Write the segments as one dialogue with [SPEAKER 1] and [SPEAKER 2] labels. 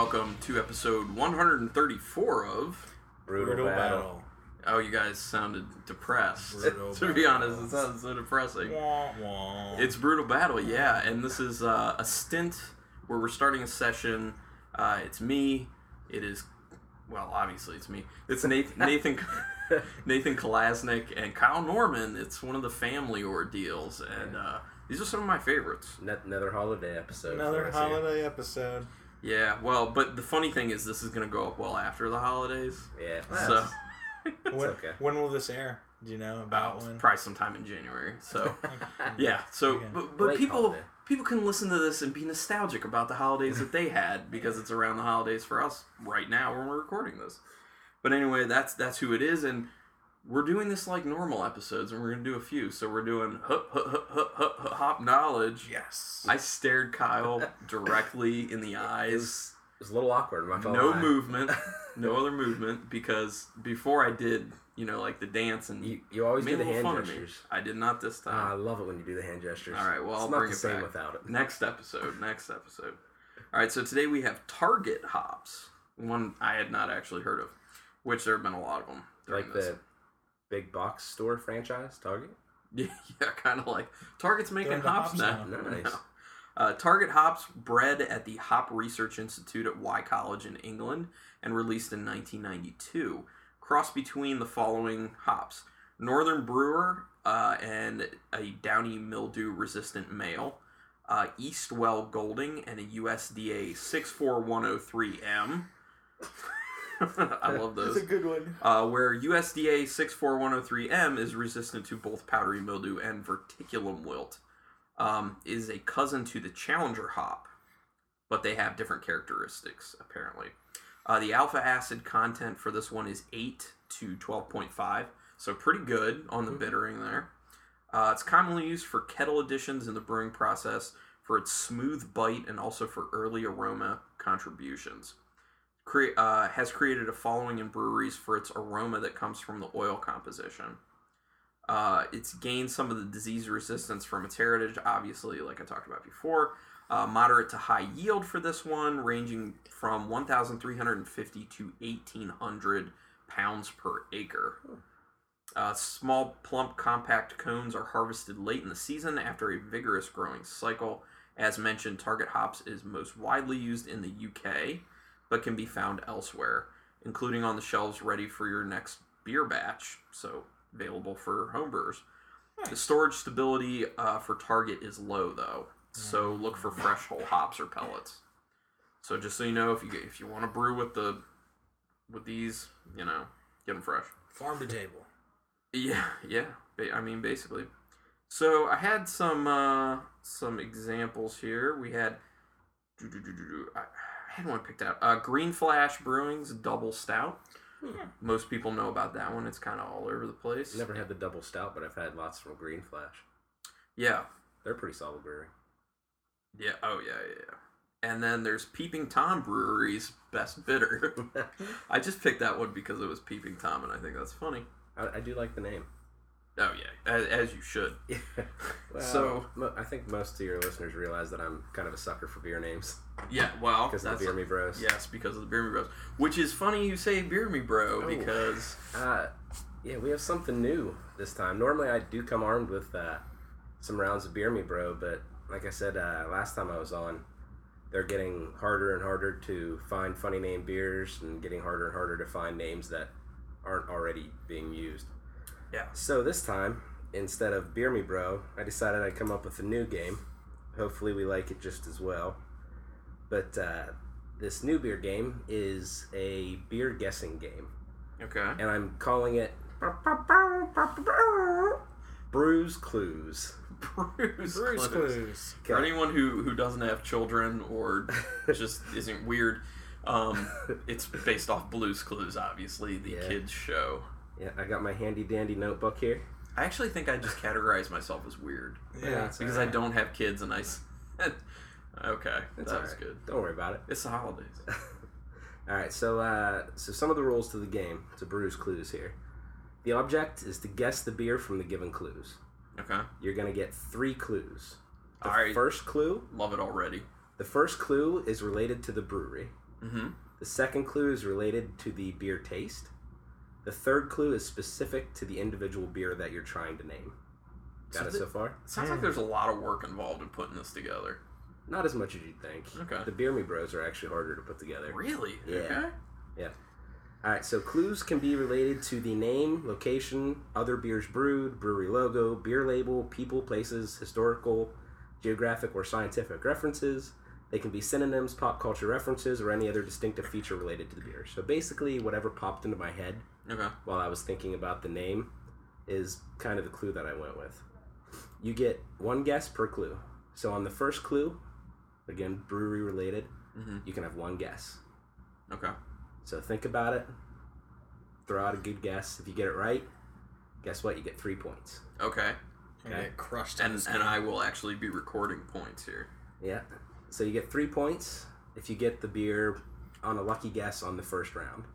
[SPEAKER 1] welcome to episode 134 of
[SPEAKER 2] Brutal Battle.
[SPEAKER 1] Oh, you guys sounded depressed.
[SPEAKER 2] To
[SPEAKER 1] be honest, it sounds so depressing. It's Brutal Battle, yeah, and this is a stint where we're starting a session. It's me. It is, well, obviously it's me. It's Nathan Kolasnik and Kyle Norman. It's one of the family ordeals, and these are some of my favorites.
[SPEAKER 3] Another holiday episode.
[SPEAKER 2] Episode.
[SPEAKER 1] Yeah, well, but the funny thing is this is going to go up well after the holidays.
[SPEAKER 3] Yeah.
[SPEAKER 1] So
[SPEAKER 2] When will this air? Do you know about when?
[SPEAKER 1] Probably sometime in January. So, yeah. So, but people can listen to this and be nostalgic about the holidays that they had because it's around the holidays for us right now when we're recording this. But anyway, that's who it is, and we're doing this like normal episodes, and we're going to do a few. So we're doing Hop Knowledge.
[SPEAKER 2] Yes.
[SPEAKER 1] I stared Kyle directly in the eyes.
[SPEAKER 3] It was a little awkward.
[SPEAKER 1] No movement. No other movement, because before I did, like the dance and
[SPEAKER 3] you always do the hand
[SPEAKER 1] fun
[SPEAKER 3] gestures.
[SPEAKER 1] I did not this time.
[SPEAKER 3] I love it when you do the hand gestures.
[SPEAKER 1] All right, well, I'll bring it back
[SPEAKER 3] without it.
[SPEAKER 1] Next episode. All right, so today we have Target hops, one I had not actually heard of, which there have been a lot of them.
[SPEAKER 3] Like the big box store franchise, Target?
[SPEAKER 1] Yeah, kind of like Target's making hops now.
[SPEAKER 3] Nice.
[SPEAKER 1] Target hops, bred at the Hop Research Institute at Y College in England and released in 1992. Cross between the following hops: Northern Brewer and a downy mildew-resistant male, Eastwell Golding and a USDA 64103M. I love those.
[SPEAKER 2] That's a good one.
[SPEAKER 1] Where USDA 64103M is resistant to both powdery mildew and verticulum wilt. Is a cousin to the Challenger hop, but they have different characteristics, apparently. The alpha acid content for this one is 8 to 12.5, so pretty good on the bittering there. It's commonly used for kettle additions in the brewing process for its smooth bite and also for early aroma contributions. Has created a following in breweries for its aroma that comes from the oil composition. It's gained some of the disease resistance from its heritage, obviously, like I talked about before. Moderate to high yield for this one, ranging from 1,350 to 1,800 pounds per acre. Small, plump, compact cones are harvested late in the season after a vigorous growing cycle. As mentioned, Target hops is most widely used in the UK, but can be found elsewhere, including on the shelves ready for your next beer batch, so available for homebrewers. Nice. The storage stability for Target is low, though, so look for fresh whole hops or pellets. So just so you know, if you want to brew with these, get them fresh.
[SPEAKER 2] Farm to table.
[SPEAKER 1] Yeah. I mean, basically. So I had some examples here. We had I had one picked out. Green Flash Brewing's Double Stout. Most people know about that one. It's kind of all over the place.
[SPEAKER 3] Never had the double stout, but I've had lots from Green Flash.
[SPEAKER 1] Yeah.
[SPEAKER 3] They're pretty solid brewery.
[SPEAKER 1] Yeah. Oh, yeah. And then there's Peeping Tom Brewery's Best Bitter. I just picked that one because it was Peeping Tom, and I think that's funny.
[SPEAKER 3] I do like the name.
[SPEAKER 1] Oh, yeah. As you should.
[SPEAKER 3] Well,
[SPEAKER 1] so
[SPEAKER 3] I think most of your listeners realize that I'm kind of a sucker for beer names.
[SPEAKER 1] Yeah, well,
[SPEAKER 3] because of the Beer Me Bros.
[SPEAKER 1] Yes, because of the Beer Me Bros. Which is funny you say Beer Me Bro, because
[SPEAKER 3] yeah, we have something new this time. Normally I do come armed with some rounds of Beer Me Bro, but like I said last time I was on, they're getting harder and harder to find funny name beers and getting harder and harder to find names that aren't already being used.
[SPEAKER 1] Yeah.
[SPEAKER 3] So this time, instead of Beer Me Bro, I decided I'd come up with a new game. Hopefully we like it just as well. But this new beer game is a beer guessing game.
[SPEAKER 1] Okay.
[SPEAKER 3] And I'm calling it Brews Clues.
[SPEAKER 1] Brews Clues.
[SPEAKER 3] Okay.
[SPEAKER 1] For anyone who doesn't have children or just isn't weird, it's based off Blue's Clues, obviously, the kids show.
[SPEAKER 3] Yeah, I got my handy dandy notebook here.
[SPEAKER 1] I actually think I just categorize myself as weird.
[SPEAKER 2] Yeah.
[SPEAKER 1] Because I don't have kids and I... Okay,
[SPEAKER 3] That's
[SPEAKER 1] that was
[SPEAKER 3] right.
[SPEAKER 1] good.
[SPEAKER 3] Don't worry about it.
[SPEAKER 1] It's the holidays.
[SPEAKER 3] All right, so some of the rules to the game, to Brews Clues here. The object is to guess the beer from the given clues.
[SPEAKER 1] Okay.
[SPEAKER 3] You're going to get 3 clues.
[SPEAKER 1] All right.
[SPEAKER 3] First clue...
[SPEAKER 1] Love it already.
[SPEAKER 3] The first clue is related to the brewery.
[SPEAKER 1] Mm-hmm.
[SPEAKER 3] The second clue is related to the beer taste. The third clue is specific to the individual beer that you're trying to name. Got it so far?
[SPEAKER 1] Sounds like there's a lot of work involved in putting this together.
[SPEAKER 3] Not as much as you'd think.
[SPEAKER 1] Okay.
[SPEAKER 3] The Beer Me Bros are actually harder to put together.
[SPEAKER 1] Really?
[SPEAKER 3] Yeah.
[SPEAKER 1] Okay.
[SPEAKER 3] Yeah. Alright, so clues can be related to the name, location, other beers brewed, brewery logo, beer label, people, places, historical, geographic, or scientific references. They can be synonyms, pop culture references, or any other distinctive feature related to the beer. So basically, whatever popped into my head while I was thinking about the name is kind of the clue that I went with. You get one guess per clue. So on the first clue, again, brewery related, you can have one guess.
[SPEAKER 1] Okay.
[SPEAKER 3] So think about it. Throw out a good guess. If you get it right, guess what? You get 3 points.
[SPEAKER 1] Okay.
[SPEAKER 2] Okay. Get crushed.
[SPEAKER 1] And I will actually be recording points here.
[SPEAKER 3] Yeah. So you get 3 points if you get the beer on a lucky guess on the first round.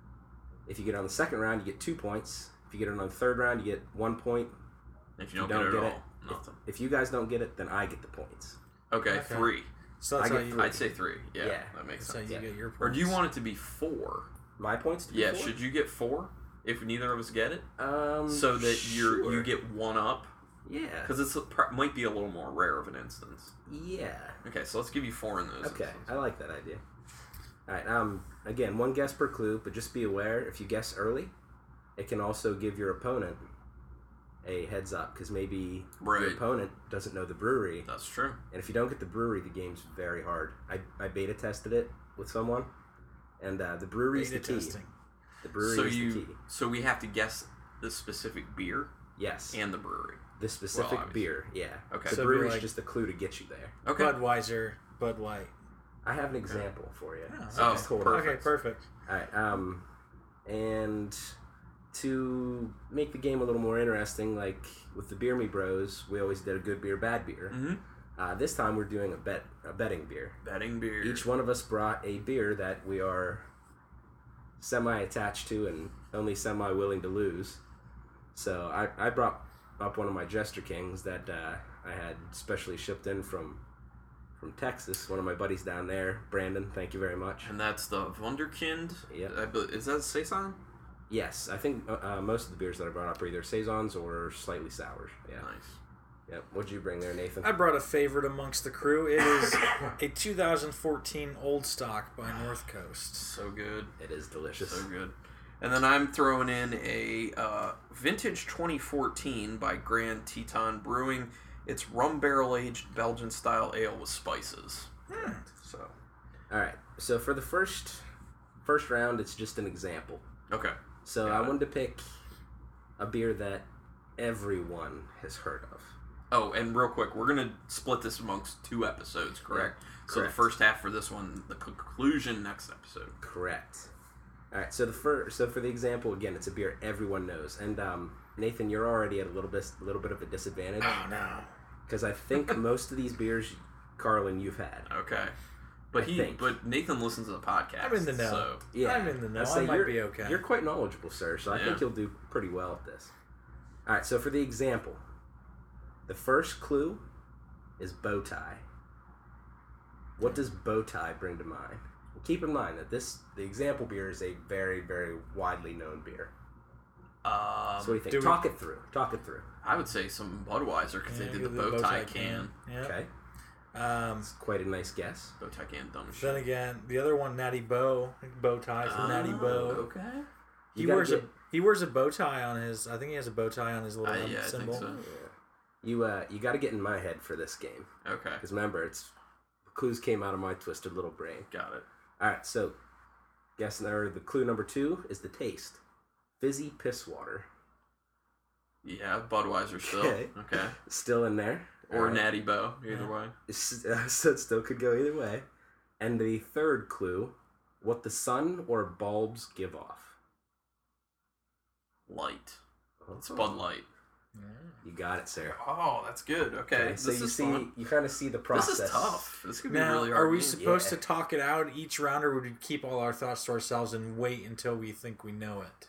[SPEAKER 3] If you get it on the second round, you get 2 points. If you get it on the third round, you get 1 point.
[SPEAKER 1] If you don't get it at all, nothing.
[SPEAKER 3] If you guys don't get it, then I get the points.
[SPEAKER 1] Okay. 3.
[SPEAKER 2] So that's
[SPEAKER 1] I'd say 3. Yeah, that makes sense.
[SPEAKER 2] That's how you get your points.
[SPEAKER 1] Or do you want it to be 4?
[SPEAKER 3] My points to be 4?
[SPEAKER 1] Should you get 4 if neither of us get it?
[SPEAKER 3] So
[SPEAKER 1] that you get 1 up?
[SPEAKER 3] Yeah.
[SPEAKER 1] Because it might be a little more rare of an instance.
[SPEAKER 3] Yeah.
[SPEAKER 1] Okay, so let's give you 4 in those.
[SPEAKER 3] Okay, I like that idea. Alright, again, 1 guess per clue, but just be aware, if you guess early, it can also give your opponent a heads up, because maybe your opponent doesn't know the brewery.
[SPEAKER 1] That's true.
[SPEAKER 3] And if you don't get the brewery, the game's very hard. I beta tested it with someone, and the brewery's the key. The brewery is the key.
[SPEAKER 1] So we have to guess the specific beer?
[SPEAKER 3] Yes.
[SPEAKER 1] And the brewery.
[SPEAKER 3] The specific beer, yeah.
[SPEAKER 1] Okay.
[SPEAKER 3] The brewery's just a clue to get you there.
[SPEAKER 1] Okay.
[SPEAKER 2] Budweiser, Bud Light.
[SPEAKER 3] I have an example for you.
[SPEAKER 1] Just hold on.
[SPEAKER 2] Okay, perfect.
[SPEAKER 3] Alright, and to make the game a little more interesting, like with the Beer Me Bros, we always did a good beer, bad beer.
[SPEAKER 1] Mm-hmm.
[SPEAKER 3] This time we're doing a betting beer.
[SPEAKER 1] Betting beer.
[SPEAKER 3] Each one of us brought a beer that we are semi-attached to and only semi-willing to lose. So I brought up one of my Jester Kings that I had specially shipped in from Texas. One of my buddies down there, Brandon, thank you very much.
[SPEAKER 1] And that's the Wunderkind?
[SPEAKER 3] Yeah.
[SPEAKER 1] Is that a Saison?
[SPEAKER 3] Yes, I think most of the beers that I brought up are either Saisons or slightly sours. Yeah.
[SPEAKER 1] Nice.
[SPEAKER 3] Yep. What'd you bring there, Nathan?
[SPEAKER 2] I brought a favorite amongst the crew. It is a 2014 Old Stock by North Coast.
[SPEAKER 1] So good.
[SPEAKER 3] It is delicious.
[SPEAKER 1] So good. And then I'm throwing in a vintage 2014 by Grand Teton Brewing. It's rum barrel aged Belgian style ale with spices. So.
[SPEAKER 3] All right. So for the first round, it's just an example.
[SPEAKER 1] Okay.
[SPEAKER 3] So I wanted to pick a beer that everyone has heard of.
[SPEAKER 1] Oh, and real quick, we're going to split this amongst 2 episodes, correct?
[SPEAKER 3] Yeah,
[SPEAKER 1] so the first half for this one, the conclusion next episode.
[SPEAKER 3] Correct. All right, so for the example, again, it's a beer everyone knows. And Nathan, you're already at a little bit of a disadvantage.
[SPEAKER 2] Oh, no.
[SPEAKER 3] Because I think most of these beers, Carlin, you've had.
[SPEAKER 1] Okay. But Nathan listens to the podcast.
[SPEAKER 2] I'm in the know.
[SPEAKER 1] So.
[SPEAKER 3] Yeah,
[SPEAKER 2] I'm in the know. I might be okay.
[SPEAKER 3] You're quite knowledgeable, sir, so I think you'll do pretty well at this. All right, so for the example, the first clue is bow tie. What does bow tie bring to mind? Keep in mind that the example beer is a very, very widely known beer. So what do you think? Talk it through.
[SPEAKER 1] I would say some Budweiser because they did the bow tie can.
[SPEAKER 2] Yeah.
[SPEAKER 3] Okay.
[SPEAKER 2] It's
[SPEAKER 3] quite a nice guess.
[SPEAKER 1] Bow tie can, dumb shit.
[SPEAKER 2] Then again, the other one, Natty Bow, bow tie from Natty Bow.
[SPEAKER 1] Okay.
[SPEAKER 2] He wears a bow tie on his. I think he has a bow tie on his little symbol.
[SPEAKER 1] I think so.
[SPEAKER 3] Yeah. You got to get in my head for this game.
[SPEAKER 1] Okay.
[SPEAKER 3] Because remember, the clues came out of my twisted little brain.
[SPEAKER 1] Got it.
[SPEAKER 3] All right, so the clue number 2 is the taste. Fizzy piss water.
[SPEAKER 1] Yeah, Budweiser still. Okay.
[SPEAKER 3] Still in there.
[SPEAKER 1] Or Natty Bow, either way.
[SPEAKER 3] So it still could go either way. And the third clue, what the sun or bulbs give off.
[SPEAKER 1] Light. It's Bud Light.
[SPEAKER 3] You got it, sir.
[SPEAKER 1] Oh, that's good. Okay.
[SPEAKER 3] So you kind of see the process.
[SPEAKER 1] This is tough. This could be
[SPEAKER 2] now,
[SPEAKER 1] really hard.
[SPEAKER 2] Are we supposed to talk it out each round, or would we keep all our thoughts to ourselves and wait until we think we know it?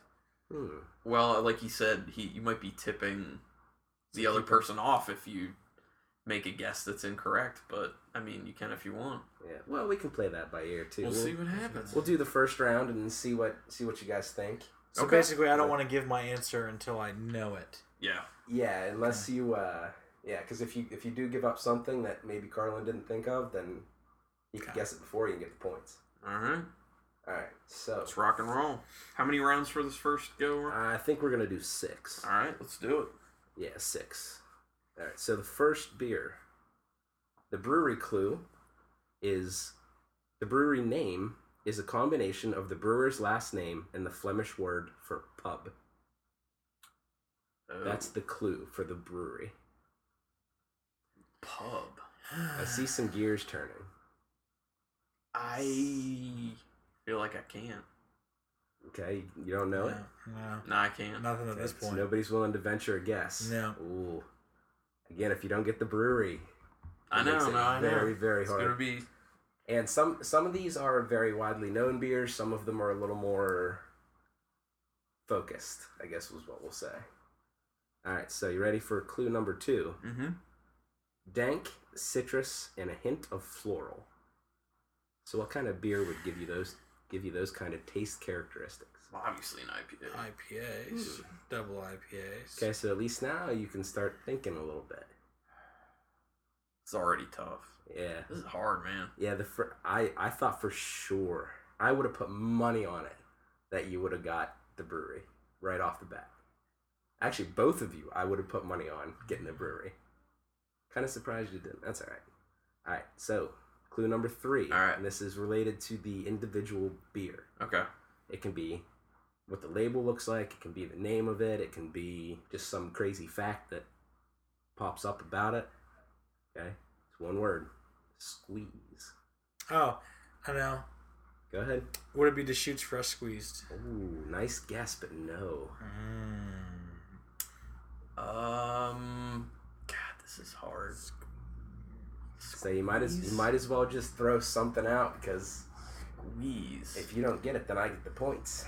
[SPEAKER 1] Well, like he said, you might be tipping the other person off if you make a guess that's incorrect, but I mean, you can if you want.
[SPEAKER 3] Yeah. Well, we can play that by ear too.
[SPEAKER 1] We'll see what happens.
[SPEAKER 3] We'll do the first round and see what you guys think.
[SPEAKER 2] So basically, I don't want to give my answer until I know it.
[SPEAKER 1] Yeah.
[SPEAKER 3] Yeah, unless you because if you do give up something that maybe Carlin didn't think of, then you can guess it before you can get the points.
[SPEAKER 1] All right.
[SPEAKER 3] All right. So
[SPEAKER 1] let's rock and roll. How many rounds for this first go?
[SPEAKER 3] I think we're gonna do 6.
[SPEAKER 1] All right, let's do it.
[SPEAKER 3] Yeah, 6. All right. So the first beer, the brewery clue, is the brewery name is a combination of the brewer's last name and the Flemish word for pub.
[SPEAKER 1] Oh.
[SPEAKER 3] That's the clue for the brewery.
[SPEAKER 1] Pub.
[SPEAKER 3] I see some gears turning.
[SPEAKER 1] I feel like I can't.
[SPEAKER 3] Okay, you don't know it?
[SPEAKER 1] No, I can't.
[SPEAKER 2] Nothing at this point.
[SPEAKER 3] Nobody's willing to venture a guess.
[SPEAKER 2] No.
[SPEAKER 3] Ooh. Again, if you don't get the brewery,
[SPEAKER 1] I know.
[SPEAKER 3] very, very
[SPEAKER 1] it's
[SPEAKER 3] hard.
[SPEAKER 1] gonna be.
[SPEAKER 3] And some of these are very widely known beers. Some of them are a little more focused, I guess was what we'll say. All right, so you ready for clue number 2?
[SPEAKER 1] Mm-hmm.
[SPEAKER 3] Dank, citrus, and a hint of floral. So what kind of beer would give you those kind of taste characteristics?
[SPEAKER 1] Well, obviously an IPA.
[SPEAKER 2] IPAs, double IPAs.
[SPEAKER 3] Okay, so at least now you can start thinking a little bit.
[SPEAKER 1] It's already tough.
[SPEAKER 3] Yeah.
[SPEAKER 1] This is hard, man.
[SPEAKER 3] Yeah, I thought for sure, I would have put money on it that you would have got the brewery right off the bat. Actually, both of you, I would have put money on getting the brewery. Kind of surprised you didn't. That's all right. All right, so clue number 3.
[SPEAKER 1] All right.
[SPEAKER 3] And this is related to the individual beer.
[SPEAKER 1] Okay.
[SPEAKER 3] It can be what the label looks like. It can be the name of it. It can be just some crazy fact that pops up about it. Okay? It's one word. Squeeze.
[SPEAKER 2] Oh, I know.
[SPEAKER 3] Go ahead.
[SPEAKER 2] Would it be Deschutes Fresh Squeezed?
[SPEAKER 3] Ooh, nice guess, but no.
[SPEAKER 1] God, this is hard.
[SPEAKER 3] So you might as well just throw something out because
[SPEAKER 1] Squeeze.
[SPEAKER 3] if you don't get it, then I get the points.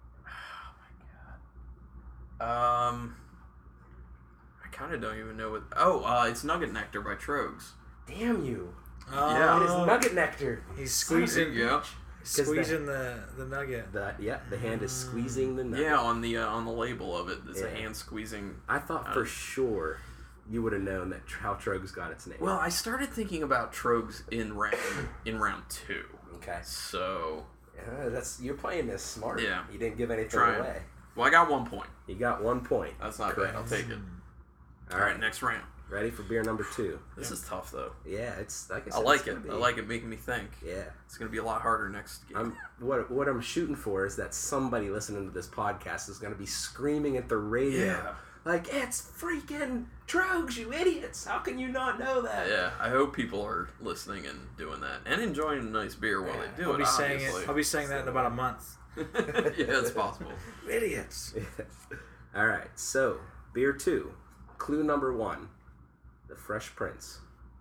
[SPEAKER 1] Oh my god. I kind of don't even know what. Oh, it's Nugget Nectar by Trogs.
[SPEAKER 3] Damn you!
[SPEAKER 2] Oh,
[SPEAKER 1] Yeah.
[SPEAKER 3] It is Nugget Nectar.
[SPEAKER 2] He's squeezing.
[SPEAKER 1] Yeah.
[SPEAKER 2] Squeezing the nugget.
[SPEAKER 3] The hand is squeezing the nugget.
[SPEAKER 1] Yeah, on the label of it, it's a
[SPEAKER 3] Yeah.
[SPEAKER 1] hand squeezing.
[SPEAKER 3] I thought for sure you would have known that how Trogs got its name.
[SPEAKER 1] Well, I started thinking about Trogs in round 2.
[SPEAKER 3] Okay.
[SPEAKER 1] So,
[SPEAKER 3] Yeah, you're playing this smart.
[SPEAKER 1] Yeah.
[SPEAKER 3] You didn't give anything
[SPEAKER 1] Trying.
[SPEAKER 3] away.
[SPEAKER 1] well, I got 1 point.
[SPEAKER 3] You got 1 point.
[SPEAKER 1] That's not bad. I'll take it.
[SPEAKER 3] All
[SPEAKER 1] All right, next round.
[SPEAKER 3] Ready for beer number 2?
[SPEAKER 1] This is tough though.
[SPEAKER 3] Yeah, it's like I
[SPEAKER 1] I
[SPEAKER 3] said.
[SPEAKER 1] like
[SPEAKER 3] it's
[SPEAKER 1] it.
[SPEAKER 3] gonna be-
[SPEAKER 1] I like it making me think.
[SPEAKER 3] Yeah.
[SPEAKER 1] It's gonna be a lot harder next game.
[SPEAKER 3] What I'm shooting for is that somebody listening to this podcast is going to be screaming at the radio,
[SPEAKER 1] Yeah.
[SPEAKER 3] like, "It's freaking Trogs, you idiots! How can you not know that?"
[SPEAKER 1] Yeah, I hope people are listening and doing that and enjoying a nice beer while they do
[SPEAKER 2] I'll
[SPEAKER 1] it.
[SPEAKER 2] be saying
[SPEAKER 1] obviously.
[SPEAKER 2] it. I'll be saying that in about a month.
[SPEAKER 1] Yeah, it's possible.
[SPEAKER 2] Idiots.
[SPEAKER 3] All right, so beer 2, clue number 1, the Fresh Prince.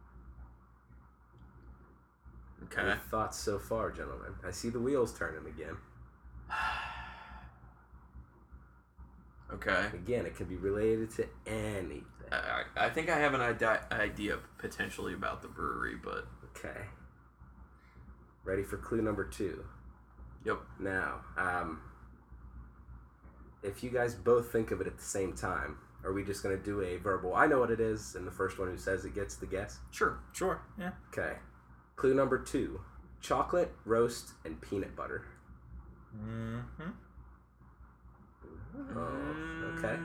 [SPEAKER 1] Okay.
[SPEAKER 3] Any thoughts so far, gentlemen? I see the wheels turning again.
[SPEAKER 1] Okay.
[SPEAKER 3] Again, it can be related to anything.
[SPEAKER 1] I think I have an idea potentially about the brewery, but
[SPEAKER 3] Okay. Ready for clue number 2?
[SPEAKER 1] yep.
[SPEAKER 3] Now, if you guys both think of it at the same time, are we just going to do a verbal, I know what it is, and the first one who says it gets the guess?
[SPEAKER 1] Sure.
[SPEAKER 2] Sure. Yeah.
[SPEAKER 3] Okay. Clue number 2, chocolate, roast, and peanut butter.
[SPEAKER 2] Mm-hmm.
[SPEAKER 3] Oh, okay.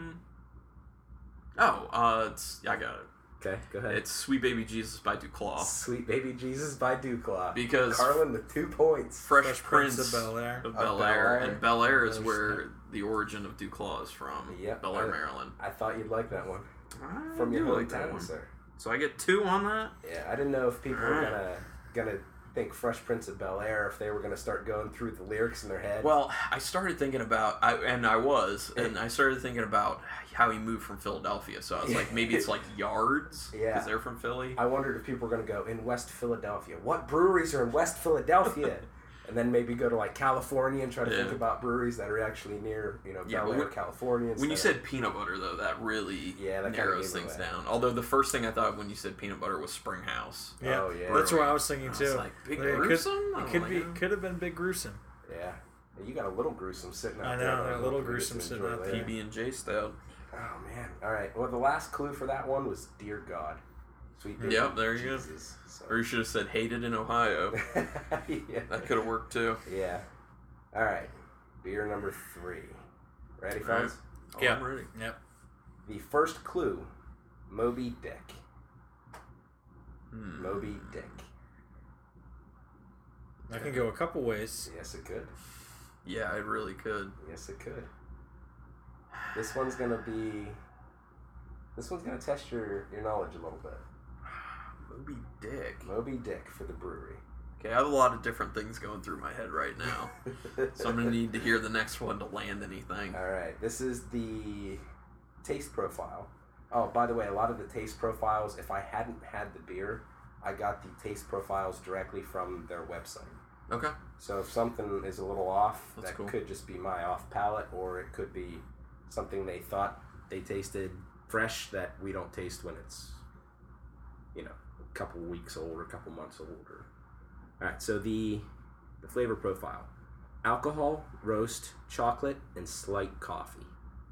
[SPEAKER 1] I got it.
[SPEAKER 3] Okay, go ahead.
[SPEAKER 1] It's Sweet Baby Jesus by Duclaw.
[SPEAKER 3] Sweet Baby Jesus by Duclaw.
[SPEAKER 1] Because
[SPEAKER 3] Carlin with 2 points.
[SPEAKER 1] Fresh Prince
[SPEAKER 2] of Bel Air.
[SPEAKER 1] of
[SPEAKER 3] Of
[SPEAKER 1] Bel
[SPEAKER 3] Bel
[SPEAKER 1] Air,
[SPEAKER 3] Air.
[SPEAKER 1] and Bel Air is where the origin of Duclaw is from.
[SPEAKER 3] Yep.
[SPEAKER 1] Bel Air, Maryland.
[SPEAKER 3] I thought you'd like that one.
[SPEAKER 1] I
[SPEAKER 3] From your
[SPEAKER 1] do like that
[SPEAKER 3] hometown,
[SPEAKER 1] one.
[SPEAKER 3] sir.
[SPEAKER 1] So I get 2 on that.
[SPEAKER 3] Yeah, I didn't know if people were
[SPEAKER 1] Alright.
[SPEAKER 3] gonna think Fresh Prince of Bel Air, if they were gonna start going through the lyrics in their head.
[SPEAKER 1] Well, I started thinking about, I started thinking about how he moved from Philadelphia. So I was like, maybe it's like Yards,
[SPEAKER 3] Yeah.
[SPEAKER 1] because they're from Philly.
[SPEAKER 3] I wondered if people were gonna go in West Philadelphia. What breweries are in West Philadelphia? And then maybe go to like California and try to think
[SPEAKER 1] Yeah.
[SPEAKER 3] about breweries that are actually near,
[SPEAKER 1] Yeah,
[SPEAKER 3] Bel
[SPEAKER 1] but
[SPEAKER 3] Air, California.
[SPEAKER 1] When you
[SPEAKER 3] instead
[SPEAKER 1] said peanut butter, though, that really
[SPEAKER 3] Yeah, that kinda
[SPEAKER 1] narrows
[SPEAKER 3] gave it
[SPEAKER 1] things
[SPEAKER 3] away.
[SPEAKER 1] down. Although the first thing I thought when you said peanut butter was Springhouse.
[SPEAKER 2] Yeah,
[SPEAKER 3] Oh, yeah.
[SPEAKER 2] that's what I was thinking
[SPEAKER 1] I was
[SPEAKER 2] too.
[SPEAKER 1] like, Big
[SPEAKER 2] It
[SPEAKER 1] Gruesome?
[SPEAKER 2] could have been Big Gruesome.
[SPEAKER 3] Yeah. You got a little gruesome sitting out
[SPEAKER 2] I
[SPEAKER 3] there.
[SPEAKER 2] know,
[SPEAKER 3] that
[SPEAKER 2] a
[SPEAKER 3] I'm
[SPEAKER 2] little
[SPEAKER 3] hoping we get to
[SPEAKER 2] gruesome sitting
[SPEAKER 3] enjoy
[SPEAKER 2] out
[SPEAKER 3] later.
[SPEAKER 2] there.
[SPEAKER 1] PB&J stout.
[SPEAKER 3] Oh, man. All right. Well, the last clue for that one was Dear God. Sweet baby.
[SPEAKER 1] Yep, there you go.
[SPEAKER 3] Jesus. So.
[SPEAKER 1] Or you should have said hated in Ohio.
[SPEAKER 3] yeah.
[SPEAKER 1] That could have worked too.
[SPEAKER 3] Yeah. All right. Beer number 3. Ready,
[SPEAKER 1] All right.
[SPEAKER 3] friends?
[SPEAKER 1] Oh,
[SPEAKER 2] Yeah.
[SPEAKER 1] I'm ready.
[SPEAKER 2] Yep.
[SPEAKER 3] The first clue, Moby Dick.
[SPEAKER 1] Hmm.
[SPEAKER 3] Moby Dick.
[SPEAKER 2] I can go a couple ways.
[SPEAKER 3] Yes, it could.
[SPEAKER 1] Yeah, I really could.
[SPEAKER 3] Yes, it could. This one's gonna test your knowledge a little bit.
[SPEAKER 1] Moby Dick.
[SPEAKER 3] Moby Dick for the brewery.
[SPEAKER 1] Okay, I have a lot of different things going through my head right now. So I'm going to need to hear the next one to land anything.
[SPEAKER 3] All right, this is the taste profile. Oh, by the way, a lot of the taste profiles, if I hadn't had the beer, I got the taste profiles directly from their website.
[SPEAKER 1] Okay.
[SPEAKER 3] So if something is a little off,
[SPEAKER 1] That's
[SPEAKER 3] that
[SPEAKER 1] cool.
[SPEAKER 3] could just be my off palate, or it could be something they thought they tasted fresh that we don't taste when it's, a couple weeks old or a couple months old. All right, so the flavor profile: alcohol, roast, chocolate, and slight coffee.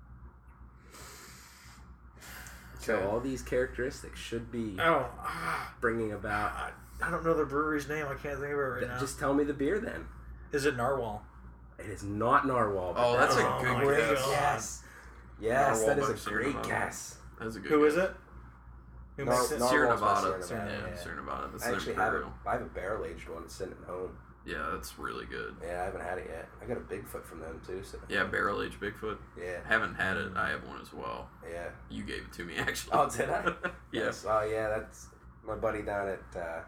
[SPEAKER 3] So
[SPEAKER 1] Okay.
[SPEAKER 3] all these characteristics should be
[SPEAKER 2] Oh,
[SPEAKER 3] bringing about.
[SPEAKER 2] I don't know the brewery's name. I can't think of it right now.
[SPEAKER 3] Just tell me the beer then.
[SPEAKER 2] Is it Narwhal?
[SPEAKER 3] It is not Narwhal. But
[SPEAKER 1] Oh, that's a
[SPEAKER 2] Oh,
[SPEAKER 1] good
[SPEAKER 2] my
[SPEAKER 1] guess.
[SPEAKER 2] God.
[SPEAKER 3] Yes. Yes,
[SPEAKER 1] Narwhal
[SPEAKER 3] that
[SPEAKER 1] by
[SPEAKER 3] is a
[SPEAKER 1] Sierra
[SPEAKER 3] great
[SPEAKER 1] Nevada.
[SPEAKER 3] guess.
[SPEAKER 1] That's a good
[SPEAKER 2] Who
[SPEAKER 1] guess.
[SPEAKER 2] is it? Who
[SPEAKER 3] Nar-
[SPEAKER 2] makes it?
[SPEAKER 3] Nar-
[SPEAKER 1] Sierra
[SPEAKER 3] Narwhal's by
[SPEAKER 1] Nevada.
[SPEAKER 3] Sierra
[SPEAKER 2] Nevada,
[SPEAKER 1] Yeah,
[SPEAKER 2] yeah.
[SPEAKER 1] Sierra Nevada. That's
[SPEAKER 3] I
[SPEAKER 1] an
[SPEAKER 3] actually
[SPEAKER 1] Imperial.
[SPEAKER 3] I have a barrel aged one sitting at home.
[SPEAKER 1] Yeah, that's really good.
[SPEAKER 3] Yeah, I haven't had it yet. I got a Bigfoot from them too. So
[SPEAKER 1] Yeah, barrel aged Bigfoot.
[SPEAKER 3] yeah,
[SPEAKER 1] Haven't had it. I have one as well.
[SPEAKER 3] yeah.
[SPEAKER 1] You gave it to me actually.
[SPEAKER 3] Oh, did I?
[SPEAKER 1] Yes.
[SPEAKER 3] Oh yeah, that's my buddy down at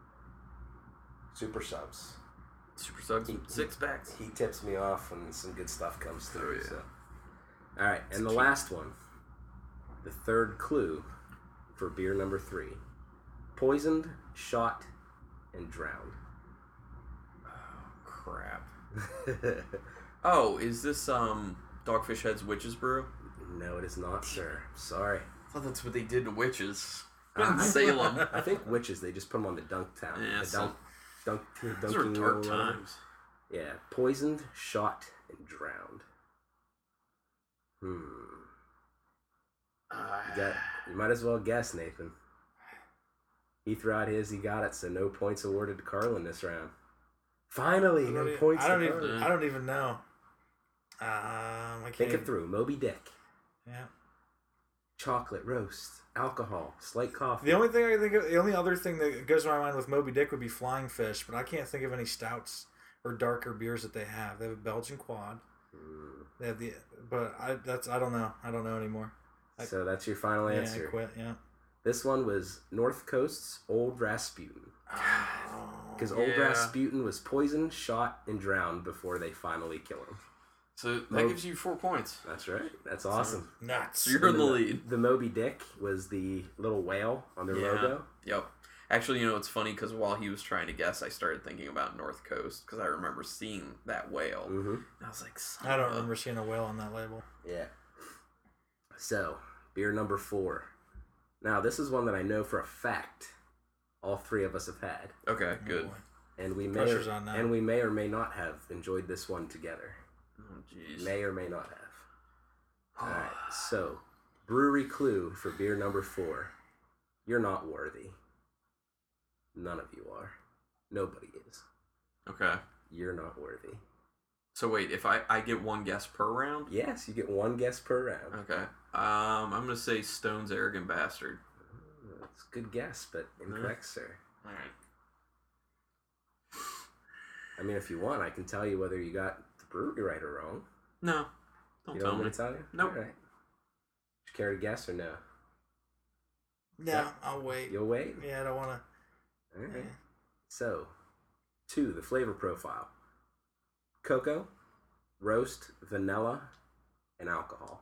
[SPEAKER 3] Super Subs.
[SPEAKER 1] Super Sucks. 6-packs.
[SPEAKER 3] He tips me off when some good stuff comes through.
[SPEAKER 1] Oh, yeah.
[SPEAKER 3] So. All right, and the
[SPEAKER 1] cute.
[SPEAKER 3] last one, the third clue for beer number 3: poisoned, shot, and drowned.
[SPEAKER 1] Crap. Oh, is this Dogfish Head's Witches Brew?
[SPEAKER 3] No, it is not, sir. Sorry.
[SPEAKER 1] I thought that's what they did to witches.
[SPEAKER 3] Ah.
[SPEAKER 1] In Salem.
[SPEAKER 3] I think witches, they just put them on the dunk town.
[SPEAKER 1] Yeah,
[SPEAKER 3] the dunk
[SPEAKER 1] Those were
[SPEAKER 3] dunking
[SPEAKER 1] dark
[SPEAKER 3] or whatever.
[SPEAKER 1] times.
[SPEAKER 3] Yeah, poisoned, shot, and drowned. You might as well guess, Nathan. He threw out his, he got it, so no points awarded to Carlin this round. Finally, no points to Carlin.
[SPEAKER 2] I don't even know. I can't.
[SPEAKER 3] Think it through. Moby Dick.
[SPEAKER 2] Yeah.
[SPEAKER 3] Chocolate, roast, alcohol, slight coffee.
[SPEAKER 2] The only thing I can think of, the only other thing that goes to my mind with Moby Dick would be Flying Fish, but I can't think of any stouts or darker beers that they have. They have a Belgian Quad. They have I don't know. I don't know anymore.
[SPEAKER 3] So that's your final answer.
[SPEAKER 2] Yeah, I quit. Yeah.
[SPEAKER 3] This one was North Coast's Old Rasputin. Because Old
[SPEAKER 1] Yeah.
[SPEAKER 3] Rasputin was poisoned, shot, and drowned before they finally kill him.
[SPEAKER 1] So that gives you 4 points.
[SPEAKER 3] That's right. That's awesome.
[SPEAKER 2] Nuts.
[SPEAKER 1] So you're in the lead.
[SPEAKER 3] The Moby Dick was the little whale on their logo.
[SPEAKER 1] Yep. Actually, it's funny because while he was trying to guess, I started thinking about North Coast because I remember seeing that whale.
[SPEAKER 3] Mm-hmm.
[SPEAKER 1] And I was like,
[SPEAKER 2] I don't remember seeing a whale on that label.
[SPEAKER 3] Yeah. So, beer number 4. Now, this is one that I know for a fact all 3 of us have had.
[SPEAKER 1] Okay, good.
[SPEAKER 2] Oh, boy.
[SPEAKER 3] And we
[SPEAKER 2] Pressure's on now.
[SPEAKER 3] and we may or may not have enjoyed this one together.
[SPEAKER 1] Oh, jeez.
[SPEAKER 3] May or may not have. Alright, so brewery clue for beer number 4. You're not worthy. None of you are. Nobody is.
[SPEAKER 1] Okay.
[SPEAKER 3] You're not worthy.
[SPEAKER 1] So wait, if I get one guess per round?
[SPEAKER 3] Yes, you get 1 guess per round.
[SPEAKER 1] Okay. I'm gonna say Stone's Arrogant Bastard.
[SPEAKER 3] That's a good guess, but incorrect, sir.
[SPEAKER 1] Alright.
[SPEAKER 3] I mean, if you want, I can tell you whether you got the brewery right or wrong.
[SPEAKER 1] No. Don't
[SPEAKER 3] You
[SPEAKER 1] tell
[SPEAKER 3] don't want
[SPEAKER 1] me.
[SPEAKER 3] me to tell you?
[SPEAKER 1] Nope.
[SPEAKER 3] All right. You care to guess or no?
[SPEAKER 2] Yeah, I'll wait.
[SPEAKER 3] You'll wait?
[SPEAKER 2] Yeah, I don't want
[SPEAKER 3] All right.
[SPEAKER 2] to.
[SPEAKER 3] So, 2, the flavor profile: cocoa, roast, vanilla, and alcohol.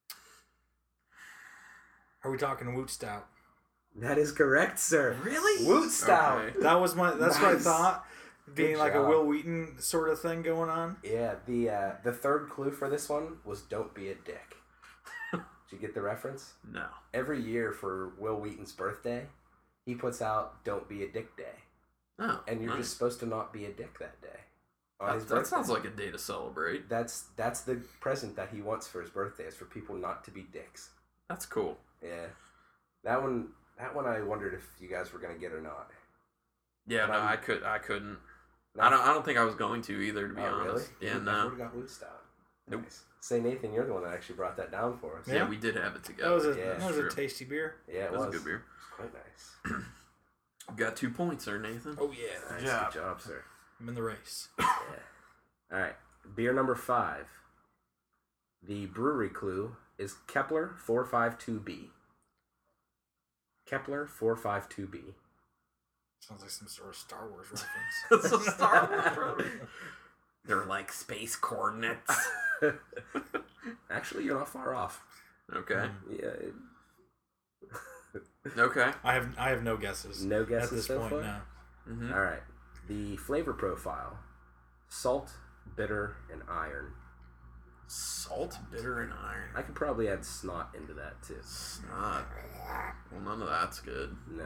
[SPEAKER 2] Are we talking Woot Stout?
[SPEAKER 3] That is correct, sir.
[SPEAKER 2] Really?
[SPEAKER 3] Woot Stout.
[SPEAKER 1] Okay.
[SPEAKER 2] That was my. That's what I
[SPEAKER 3] Nice.
[SPEAKER 2] thought. being
[SPEAKER 3] Good
[SPEAKER 2] like a
[SPEAKER 3] job.
[SPEAKER 2] Will Wheaton sort of thing going on.
[SPEAKER 3] Yeah, the third clue for this one was don't be a dick. Did you get the reference?
[SPEAKER 1] No.
[SPEAKER 3] Every year for Will Wheaton's birthday, he puts out Don't Be a Dick Day.
[SPEAKER 1] Oh,
[SPEAKER 3] And you're
[SPEAKER 1] nice.
[SPEAKER 3] just supposed to not be a dick that day. On his
[SPEAKER 1] That
[SPEAKER 3] birthday.
[SPEAKER 1] sounds like a day to celebrate.
[SPEAKER 3] That's the present that he wants for his birthday is for people not to be dicks.
[SPEAKER 1] That's cool.
[SPEAKER 3] Yeah. That one I wondered if you guys were gonna get or not.
[SPEAKER 1] Yeah,
[SPEAKER 3] But
[SPEAKER 1] no,
[SPEAKER 3] I'm-
[SPEAKER 1] I couldn't.
[SPEAKER 3] Not-
[SPEAKER 1] I don't think I was going to either, to be
[SPEAKER 3] Oh, really?
[SPEAKER 1] honest. Yeah,
[SPEAKER 3] I
[SPEAKER 1] no.
[SPEAKER 3] would've got Wood Stout.
[SPEAKER 1] Nope.
[SPEAKER 3] Nice. Say, Nathan, you're the one that actually brought that down for us.
[SPEAKER 1] Yeah, we did have it
[SPEAKER 2] That
[SPEAKER 1] together.
[SPEAKER 2] was a
[SPEAKER 3] Yeah,
[SPEAKER 2] that was a
[SPEAKER 1] true.
[SPEAKER 2] tasty beer.
[SPEAKER 3] Yeah, it
[SPEAKER 1] That was
[SPEAKER 3] was.
[SPEAKER 1] a good beer.
[SPEAKER 3] It's quite nice.
[SPEAKER 1] You got 2 points there, Nathan.
[SPEAKER 2] Oh yeah,
[SPEAKER 3] Nice.
[SPEAKER 1] job.
[SPEAKER 3] Good job, sir.
[SPEAKER 2] I'm in the race.
[SPEAKER 3] Yeah. All right. Beer number 5. The brewery clue is Kepler 452B. Kepler 452B.
[SPEAKER 2] Sounds like some sort of Star Wars reference.
[SPEAKER 1] It's a Star Wars reference. They're like space coordinates.
[SPEAKER 3] Actually, you're not far off.
[SPEAKER 1] Okay.
[SPEAKER 3] Yeah.
[SPEAKER 1] Okay.
[SPEAKER 2] I have no guesses.
[SPEAKER 3] No guesses
[SPEAKER 2] at this
[SPEAKER 3] so
[SPEAKER 2] point.
[SPEAKER 3] far?
[SPEAKER 2] No.
[SPEAKER 1] Mm-hmm.
[SPEAKER 3] All right. The flavor profile: salt, bitter, and iron.
[SPEAKER 1] Salt, bitter, and iron.
[SPEAKER 3] I could probably add snot into that too.
[SPEAKER 1] Snot. Well, none of that's good.
[SPEAKER 3] No.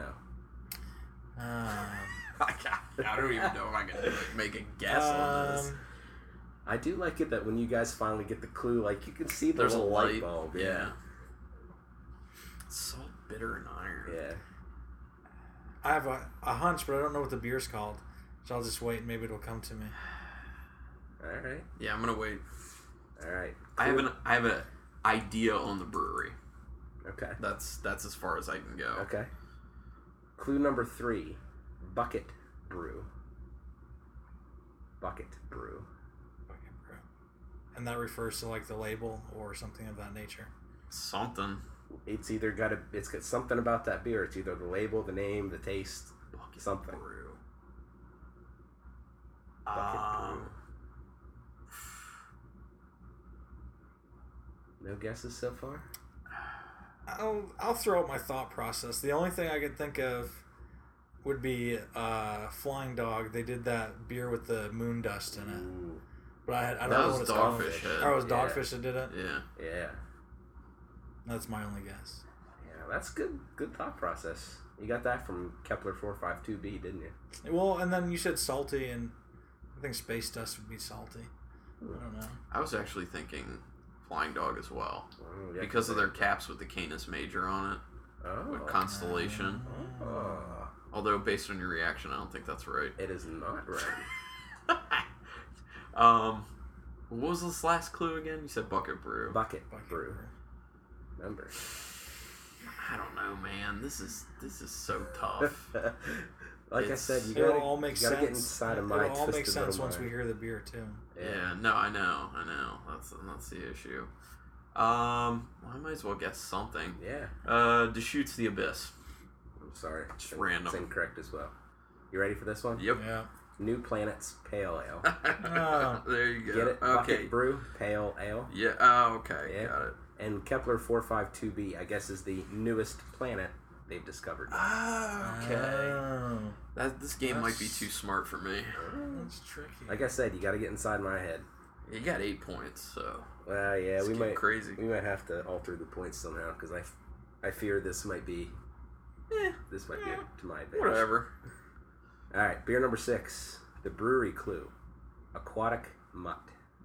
[SPEAKER 1] I don't even know if I can make a guess on this.
[SPEAKER 3] I do like it that when you guys finally get the clue, like you can see the
[SPEAKER 1] There's a
[SPEAKER 3] little
[SPEAKER 1] light
[SPEAKER 3] light bulb.
[SPEAKER 1] Yeah. Salt, bitter, and iron.
[SPEAKER 3] Yeah.
[SPEAKER 2] I have a hunch, but I don't know what the beer's called. So I'll just wait and maybe it'll come to me.
[SPEAKER 3] All right.
[SPEAKER 1] Yeah, I'm gonna wait.
[SPEAKER 3] All right.
[SPEAKER 1] I have an idea on the brewery.
[SPEAKER 3] Okay.
[SPEAKER 1] That's as far as I can go.
[SPEAKER 3] Okay. Clue number 3: bucket brew. Bucket brew.
[SPEAKER 2] And that refers to like the label or something of that nature.
[SPEAKER 1] Something.
[SPEAKER 3] It's either it's got something about that beer. It's either the label, the name, the taste,
[SPEAKER 1] Bucket
[SPEAKER 3] something.
[SPEAKER 1] brew.
[SPEAKER 3] Bucket brew. No guesses so far?
[SPEAKER 2] I'll throw out my thought process. The only thing I could think of would be Flying Dog. They did that beer with the moon dust in it,
[SPEAKER 3] Ooh.
[SPEAKER 2] but I don't
[SPEAKER 1] That
[SPEAKER 2] know
[SPEAKER 1] was
[SPEAKER 2] what it's called.
[SPEAKER 1] Dogfish Head.
[SPEAKER 2] Oh, it was
[SPEAKER 3] Yeah.
[SPEAKER 2] Dogfish that did it.
[SPEAKER 1] Yeah.
[SPEAKER 3] Yeah.
[SPEAKER 2] That's my only guess.
[SPEAKER 3] Yeah, that's good. Good thought process. You got that from Kepler 452b, didn't you?
[SPEAKER 2] Well, and then you said salty, and I think space dust would be salty. I don't know.
[SPEAKER 1] I was actually thinking Flying Dog as well.
[SPEAKER 3] Oh, yeah,
[SPEAKER 1] Because of their caps with the Canis Major on it.
[SPEAKER 3] Oh.
[SPEAKER 1] With Constellation.
[SPEAKER 3] Oh.
[SPEAKER 1] Although, based on your reaction, I don't think that's right.
[SPEAKER 3] It is not right.
[SPEAKER 1] What was this last clue again? You said Bucket Brew.
[SPEAKER 3] Bucket
[SPEAKER 2] Bucket
[SPEAKER 3] brew. Remember.
[SPEAKER 1] I don't know, man. This is so tough.
[SPEAKER 3] Like I said, you
[SPEAKER 2] It'll
[SPEAKER 3] gotta,
[SPEAKER 2] all make
[SPEAKER 3] you gotta
[SPEAKER 2] sense.
[SPEAKER 3] get inside of my
[SPEAKER 2] It'll all make
[SPEAKER 3] twisted
[SPEAKER 2] sense
[SPEAKER 3] little
[SPEAKER 2] once we
[SPEAKER 3] mind.
[SPEAKER 2] hear the beer too.
[SPEAKER 1] Yeah, no, I know. That's the issue. Well, I might as well guess something.
[SPEAKER 3] Yeah.
[SPEAKER 1] Deschutes the Abyss.
[SPEAKER 3] I'm sorry.
[SPEAKER 1] Just
[SPEAKER 3] It's
[SPEAKER 1] random.
[SPEAKER 3] incorrect as well. You ready for this one?
[SPEAKER 1] Yep.
[SPEAKER 2] Yeah.
[SPEAKER 3] New Planet's Pale Ale.
[SPEAKER 2] Oh.
[SPEAKER 1] There you go.
[SPEAKER 3] Get it?
[SPEAKER 1] Okay.
[SPEAKER 3] Bucket brew, pale ale.
[SPEAKER 1] Yeah. Oh, okay.
[SPEAKER 3] Yeah.
[SPEAKER 1] Got it.
[SPEAKER 3] And Kepler 452b, I guess, is the newest planet they've discovered.
[SPEAKER 1] Oh, okay.
[SPEAKER 2] Oh,
[SPEAKER 1] This game might be
[SPEAKER 2] That's-
[SPEAKER 1] too smart for me.
[SPEAKER 2] that's tricky.
[SPEAKER 3] Like I said, you got to get inside my head.
[SPEAKER 1] You got 8 points, so
[SPEAKER 3] Well, yeah,
[SPEAKER 1] it's
[SPEAKER 3] we
[SPEAKER 1] getting
[SPEAKER 3] might
[SPEAKER 1] crazy.
[SPEAKER 3] we might have to alter the points somehow because I fear this might be
[SPEAKER 1] Eh,
[SPEAKER 3] be to my advantage.
[SPEAKER 1] whatever.
[SPEAKER 3] All right, beer number 6, the brewery clue, Aquatic Mutt.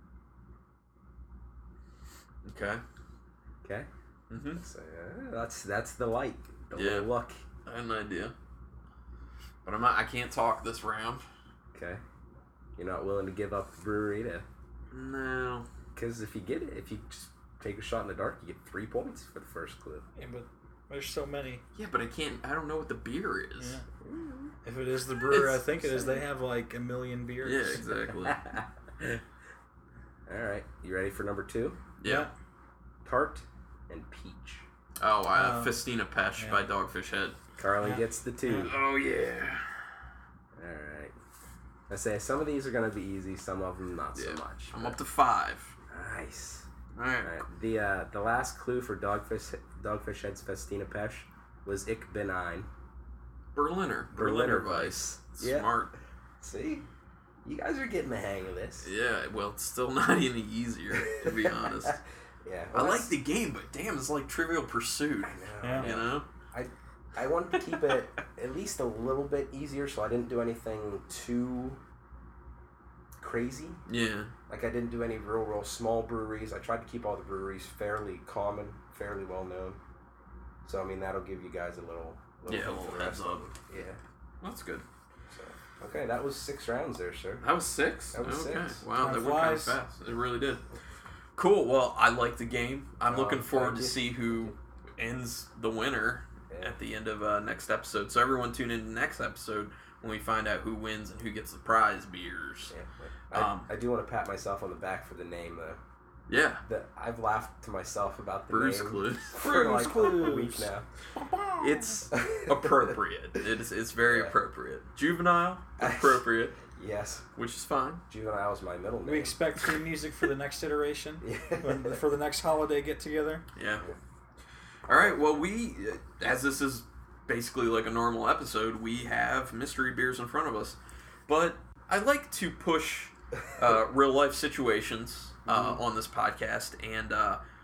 [SPEAKER 1] Okay.
[SPEAKER 3] Okay,
[SPEAKER 1] Mm-hmm.
[SPEAKER 3] so that's the light. The
[SPEAKER 1] Yeah.
[SPEAKER 3] little look.
[SPEAKER 1] I had an idea, but I can't talk this round.
[SPEAKER 3] Okay, you're not willing to give up the brewery to
[SPEAKER 1] No.
[SPEAKER 3] because if you just take a shot in the dark, you get 3 points for the first clue.
[SPEAKER 2] Yeah, but there's so many.
[SPEAKER 1] Yeah, but I don't know what the beer is.
[SPEAKER 2] Yeah. If it is the brewer, I
[SPEAKER 1] It's
[SPEAKER 2] think it is. They have like a million beers.
[SPEAKER 1] Yeah, exactly.
[SPEAKER 3] All right, you ready for number 2?
[SPEAKER 1] Yeah.
[SPEAKER 3] Tart and peach.
[SPEAKER 1] Oh, Festina Pesh
[SPEAKER 2] yeah.
[SPEAKER 1] by Dogfish Head.
[SPEAKER 3] Carly
[SPEAKER 2] Yeah.
[SPEAKER 3] gets the 2.
[SPEAKER 1] Oh yeah.
[SPEAKER 3] All right. I say some of these are gonna be easy, some of them not so
[SPEAKER 1] Yeah.
[SPEAKER 3] much.
[SPEAKER 1] I'm
[SPEAKER 3] but-
[SPEAKER 1] up to 5.
[SPEAKER 3] Nice.
[SPEAKER 1] All right.
[SPEAKER 3] All right. The last clue for Dogfish Head's Festina Pesh was Ich bin ein.
[SPEAKER 1] Berliner
[SPEAKER 3] Berliner
[SPEAKER 1] Weiss.
[SPEAKER 3] Yeah.
[SPEAKER 1] Smart.
[SPEAKER 3] See? You guys are getting the hang of this.
[SPEAKER 1] Yeah, well, it's still not any easier, to be honest.
[SPEAKER 3] Yeah.
[SPEAKER 1] I like the game, but damn, it's like Trivial Pursuit.
[SPEAKER 3] I know.
[SPEAKER 2] Yeah.
[SPEAKER 1] You know?
[SPEAKER 3] I wanted to keep it at least a little bit easier, so I didn't do anything too crazy.
[SPEAKER 1] Yeah.
[SPEAKER 3] Like, I didn't do any real small breweries. I tried to keep all the breweries fairly common, fairly well known. So, I mean, that'll give you guys a little
[SPEAKER 1] Yeah, a
[SPEAKER 3] hint
[SPEAKER 1] little
[SPEAKER 3] for the
[SPEAKER 1] heads
[SPEAKER 3] rest of
[SPEAKER 1] up.
[SPEAKER 3] them. Yeah.
[SPEAKER 1] That's good.
[SPEAKER 3] So, okay, that was 6 rounds there, sir.
[SPEAKER 1] That was 6?
[SPEAKER 3] That was
[SPEAKER 1] okay.
[SPEAKER 3] 6.
[SPEAKER 1] Wow,
[SPEAKER 2] Time
[SPEAKER 1] that went kind of
[SPEAKER 2] flies.
[SPEAKER 1] fast. It really did. Cool. Well, I like the game. I'm
[SPEAKER 3] Oh,
[SPEAKER 1] looking forward
[SPEAKER 3] thank
[SPEAKER 1] to
[SPEAKER 3] you.
[SPEAKER 1] see who ends the winner
[SPEAKER 3] Yeah.
[SPEAKER 1] at the end of next episode. So everyone tune in to next episode when we find out who wins and who gets the prize beers.
[SPEAKER 3] Yeah. I do want to pat myself on the back for the name, though.
[SPEAKER 1] Yeah.
[SPEAKER 3] That I've laughed to myself about the
[SPEAKER 1] Bruce
[SPEAKER 3] name
[SPEAKER 1] Clues.
[SPEAKER 3] for like
[SPEAKER 2] Clues.
[SPEAKER 3] a week now.
[SPEAKER 1] It's appropriate. It's very
[SPEAKER 3] Yeah.
[SPEAKER 1] appropriate. Juvenile, appropriate,
[SPEAKER 3] Yes,
[SPEAKER 1] which is fine.
[SPEAKER 3] Juvenile is my middle name.
[SPEAKER 2] We expect theme music for the next iteration,
[SPEAKER 3] Yeah.
[SPEAKER 2] for the next holiday get together.
[SPEAKER 1] Yeah. All right. Well, we, as this is basically like a normal episode, we have mystery beers in front of us. But I like to push real life situations on this podcast, and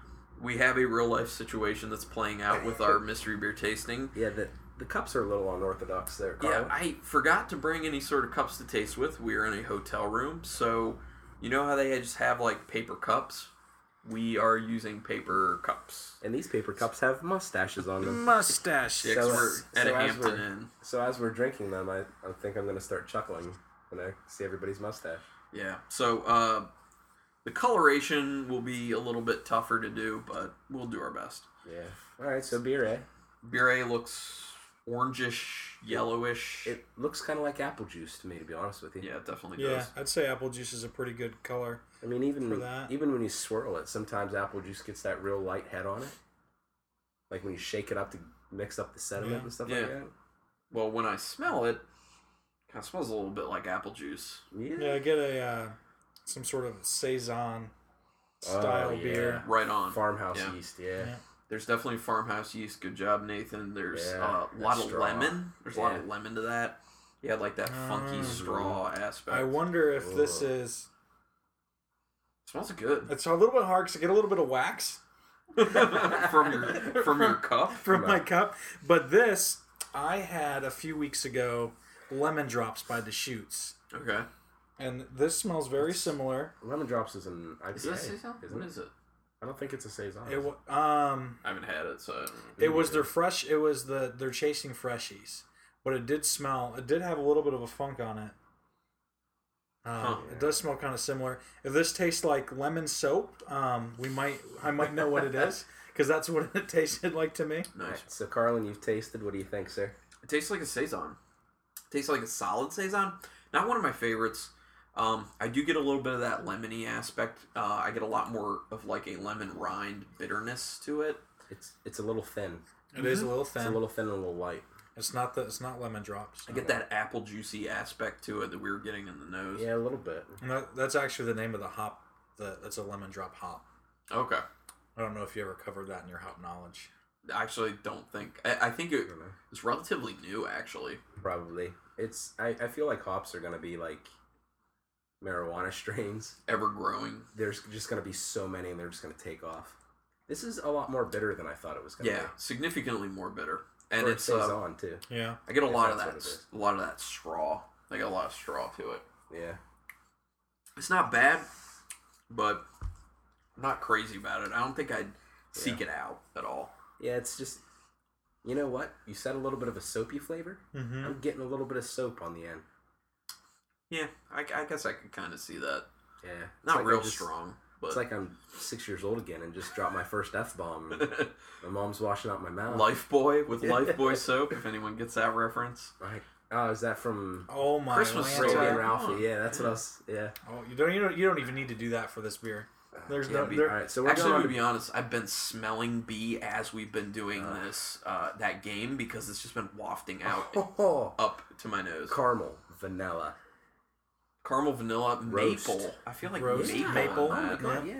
[SPEAKER 1] we have a real life situation that's playing out with our mystery beer tasting.
[SPEAKER 3] Yeah, the cups are a little unorthodox there,
[SPEAKER 1] Yeah,
[SPEAKER 3] Carl.
[SPEAKER 1] I forgot to bring any sort of cups to taste with. We are in a hotel room, so you know how they just have like paper cups? We are using paper cups.
[SPEAKER 3] And these paper cups have mustaches on them.
[SPEAKER 2] Mustache.
[SPEAKER 1] Yeah,
[SPEAKER 3] So
[SPEAKER 1] 'cause
[SPEAKER 3] as-
[SPEAKER 1] we're at
[SPEAKER 3] so
[SPEAKER 1] a
[SPEAKER 3] as
[SPEAKER 1] Hampton
[SPEAKER 3] we're-
[SPEAKER 1] Inn.
[SPEAKER 3] So as we're drinking them, I think I'm going to start chuckling when I see everybody's mustache.
[SPEAKER 1] Yeah, so the coloration will be a little bit tougher to do, but we'll do our best.
[SPEAKER 3] Yeah. All right, so beer, eh?
[SPEAKER 1] Beer A looks orangish, yellowish.
[SPEAKER 3] It looks kind of like apple juice to me, to be honest with you.
[SPEAKER 1] Yeah, it definitely
[SPEAKER 2] Yeah,
[SPEAKER 1] does.
[SPEAKER 2] I'd say apple juice is a pretty good color.
[SPEAKER 3] I mean,
[SPEAKER 2] For
[SPEAKER 3] even
[SPEAKER 2] that.
[SPEAKER 3] even when you swirl it, sometimes apple juice gets that real light head on it. Like when you shake it up to mix up the sediment
[SPEAKER 2] Yeah.
[SPEAKER 3] and stuff
[SPEAKER 1] Yeah.
[SPEAKER 3] like that.
[SPEAKER 1] Well, when I smell it, kind of smells a little bit like apple juice.
[SPEAKER 2] Yeah, I get a some sort of saison style
[SPEAKER 3] Oh, yeah.
[SPEAKER 2] beer.
[SPEAKER 1] Right on.
[SPEAKER 3] Farmhouse
[SPEAKER 1] Yeah.
[SPEAKER 3] yeast, yeah.
[SPEAKER 2] Yeah.
[SPEAKER 1] There's definitely farmhouse yeast. Good job, Nathan. There's
[SPEAKER 3] Yeah,
[SPEAKER 1] a lot
[SPEAKER 3] that
[SPEAKER 1] of
[SPEAKER 3] straw.
[SPEAKER 1] lemon. There's a lot
[SPEAKER 3] Yeah.
[SPEAKER 1] of lemon to that. Yeah, like that funky
[SPEAKER 2] Mm.
[SPEAKER 1] straw aspect.
[SPEAKER 2] I wonder if this
[SPEAKER 3] Ugh.
[SPEAKER 2] is.
[SPEAKER 1] smells good
[SPEAKER 2] It's a little bit hard because I get a little bit of wax
[SPEAKER 1] from your cup.
[SPEAKER 2] from my
[SPEAKER 3] Right.
[SPEAKER 2] cup. But this, I had a few weeks ago, lemon drops by Deschutes.
[SPEAKER 1] Okay.
[SPEAKER 2] And this smells very similar.
[SPEAKER 3] Lemon drops is an IPA,
[SPEAKER 1] Is this saison?
[SPEAKER 3] isn't
[SPEAKER 1] What
[SPEAKER 3] it?
[SPEAKER 1] is it?
[SPEAKER 3] I don't think it's a saison.
[SPEAKER 1] I haven't had it, so I don't know.
[SPEAKER 2] It was their fresh. It was they're chasing freshies, but it did smell. It did have a little bit of a funk on it. It does smell kind of similar. If this tastes like lemon soap, I might know what it is because that's what it tasted like to me.
[SPEAKER 1] Nice.
[SPEAKER 3] Alright, so Carlin, you've tasted. What do you think, sir?
[SPEAKER 1] It tastes like a saison. It tastes like a solid saison. Not one of my favorites. I do get a little bit of that lemony aspect. I get a lot more of like a lemon rind bitterness to it.
[SPEAKER 3] It's a little thin.
[SPEAKER 2] It is a little thin.
[SPEAKER 3] It's a little thin and a little light.
[SPEAKER 2] It's not lemon drops.
[SPEAKER 1] I get that apple juicy aspect to it that we were getting in the nose.
[SPEAKER 3] Yeah, a little bit.
[SPEAKER 2] And that's actually the name of the hop. That's a lemon drop hop.
[SPEAKER 1] Okay.
[SPEAKER 2] I don't know if you ever covered that in your hop knowledge.
[SPEAKER 1] I actually don't think. I think it
[SPEAKER 3] I don't know.
[SPEAKER 1] was relatively new, actually.
[SPEAKER 3] Probably. I feel like hops are gonna be like marijuana strains.
[SPEAKER 1] Ever growing.
[SPEAKER 3] There's just gonna be so many, and they're just gonna take off. This is a lot more bitter than I thought it was gonna
[SPEAKER 1] Yeah,
[SPEAKER 3] be.
[SPEAKER 1] significantly more bitter. And
[SPEAKER 3] Or it
[SPEAKER 1] it's
[SPEAKER 3] stays on too.
[SPEAKER 2] Yeah.
[SPEAKER 1] I get a
[SPEAKER 3] if
[SPEAKER 1] lot of
[SPEAKER 3] that's
[SPEAKER 1] that.
[SPEAKER 3] what it
[SPEAKER 1] A lot of that straw. I get a lot of straw to it.
[SPEAKER 3] Yeah.
[SPEAKER 1] It's not bad, but I'm not crazy about it. I don't think I'd seek it out at all.
[SPEAKER 3] Yeah, it's just, you know what? You said a little bit of a soapy flavor.
[SPEAKER 2] Mm-hmm.
[SPEAKER 3] I'm getting a little bit of soap on the end.
[SPEAKER 1] Yeah, I guess I could kind of see that.
[SPEAKER 3] Yeah. It's
[SPEAKER 1] Not
[SPEAKER 3] like I
[SPEAKER 1] real
[SPEAKER 3] just-
[SPEAKER 1] strong, but
[SPEAKER 3] It's like I'm 6 years old again and just dropped my first F-bomb. My mom's washing out my mouth.
[SPEAKER 1] Lifebuoy with Lifebuoy soap. If anyone gets that reference,
[SPEAKER 3] Right. Oh, is that from
[SPEAKER 2] Oh my
[SPEAKER 1] Christmas
[SPEAKER 2] Lanta.
[SPEAKER 1] story.
[SPEAKER 3] Randy and
[SPEAKER 1] Come
[SPEAKER 3] Ralphie?
[SPEAKER 1] on.
[SPEAKER 3] Yeah, that's what I was. Yeah.
[SPEAKER 2] Oh, you don't even need to do that for this beer. There's
[SPEAKER 3] Yeah,
[SPEAKER 2] no.
[SPEAKER 3] be-
[SPEAKER 2] There,
[SPEAKER 3] all right, so we're
[SPEAKER 1] actually,
[SPEAKER 3] going
[SPEAKER 1] to be honest, I've been smelling bee as we've been doing this that game because it's just been wafting out
[SPEAKER 3] Oh,
[SPEAKER 1] up to my nose.
[SPEAKER 3] caramel, vanilla,
[SPEAKER 1] Caramel, vanilla,
[SPEAKER 3] Roast.
[SPEAKER 1] maple. I feel like
[SPEAKER 2] Roast,
[SPEAKER 1] maple.
[SPEAKER 2] maple.
[SPEAKER 1] in
[SPEAKER 3] Oh my
[SPEAKER 1] that.
[SPEAKER 3] god,
[SPEAKER 2] Yeah.
[SPEAKER 3] yeah.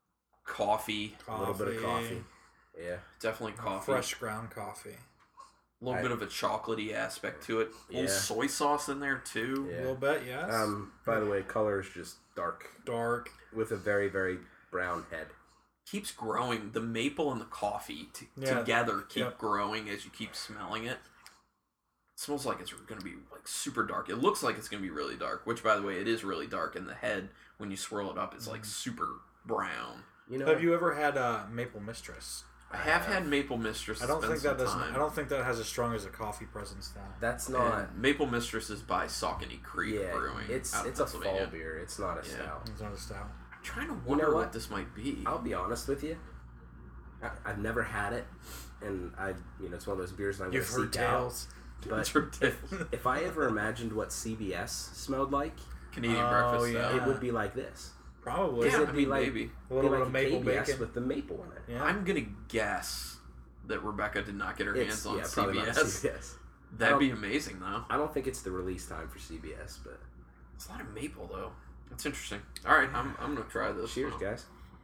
[SPEAKER 1] Coffee,
[SPEAKER 3] A little bit of coffee. Yeah.
[SPEAKER 1] definitely coffee.
[SPEAKER 2] Fresh ground coffee.
[SPEAKER 1] A little bit of a chocolatey aspect to it. A little soy sauce in there too.
[SPEAKER 2] A little bit, yes.
[SPEAKER 3] By the way, color is just dark.
[SPEAKER 2] Dark.
[SPEAKER 3] With a very, very brown head.
[SPEAKER 1] Keeps growing. The maple and the coffee together keep growing as you keep smelling it. It smells like it's going to be like super dark. It looks like it's going to be really dark, which by the way, it is really dark. And the head, when you swirl it up, is like super brown.
[SPEAKER 2] You know, have you ever had Maple Mistress?
[SPEAKER 1] I have had Maple Mistress.
[SPEAKER 2] I don't think that has as strong as a coffee presence now.
[SPEAKER 3] That's not.
[SPEAKER 1] And Maple Mistress is by Saucony Creek Brewing.
[SPEAKER 3] It's a fall beer. It's not a stout.
[SPEAKER 2] It's not a stout.
[SPEAKER 1] I'm trying to wonder what this might be.
[SPEAKER 3] I'll be honest with you. I've never had it, and it's one of those beers that I'm going to seek out. But if I ever imagined what CBS smelled like,
[SPEAKER 1] Canadian breakfast,
[SPEAKER 3] it would be like this.
[SPEAKER 2] Probably.
[SPEAKER 1] Yeah,
[SPEAKER 3] it'd be like
[SPEAKER 1] maybe
[SPEAKER 2] a little bit of maple
[SPEAKER 3] KBS
[SPEAKER 2] bacon
[SPEAKER 3] with the maple in it.
[SPEAKER 2] Yeah.
[SPEAKER 1] I'm gonna guess that Rebecca did not get her hands on
[SPEAKER 3] probably not CBS.
[SPEAKER 1] That'd be amazing, though.
[SPEAKER 3] I don't think it's the release time for CBS, but
[SPEAKER 1] it's a lot of maple, though. That's interesting. All right, I'm gonna try this.
[SPEAKER 3] Cheers, guys.